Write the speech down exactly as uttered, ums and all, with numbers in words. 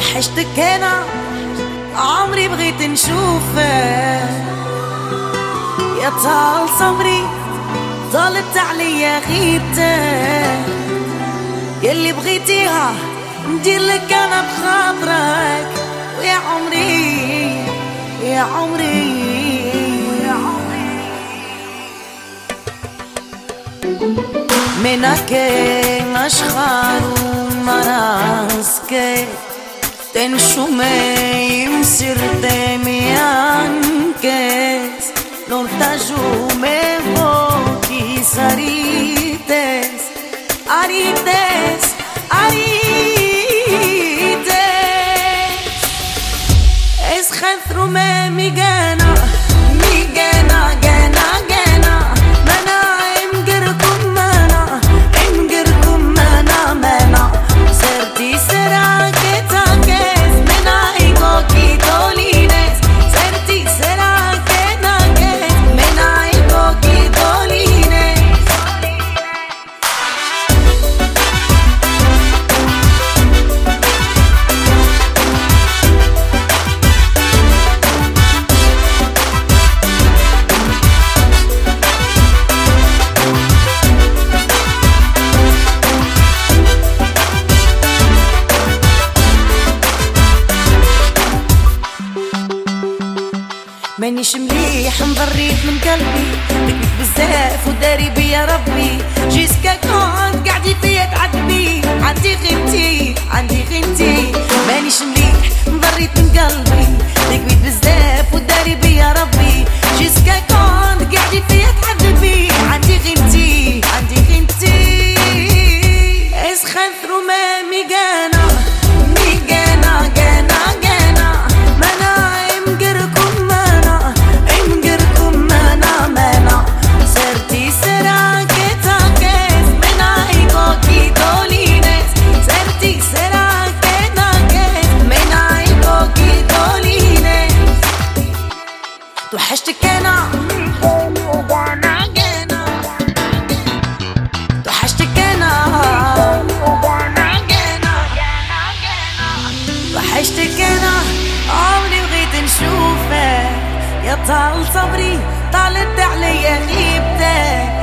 وحشتك انا عمري بغيت نشوفك، يا طال صبري طالت عليا غيبتك، يلي بغيتيها نديرلك انا بخاطرك، ويا عمري يا عمري يا عمري مناكي مشخار مراسكي تنشومي مسيرتي mianques l'ortajume voki sarites arites arites es khthrume migana migana gana gana mana imgirkum mana imgirkum mana mana serti serake takes mena igoki dolines serti serake nakes mena igoki dolines مانيش مليح مضريت من قلبي بكيت بزاف وداري بيا ربي جيسكا كنت قاعدي فيا تعذبي عندي غيبتي عندي غيبتي مانيش مليح مضريت من قلبي بكيت بزاف وداري بيا ربي جيسكا كنت قاعدي فيا تعذبي عندي غيبتي عندي غيبتي اسخن ثروما ميغانا ميغانا غانا غانا مانا امقركم توحشتك انا توحشتك انا توحشتك انا عمري بغيت نشوفك، يا طال صبري طالت عليا غيبتك،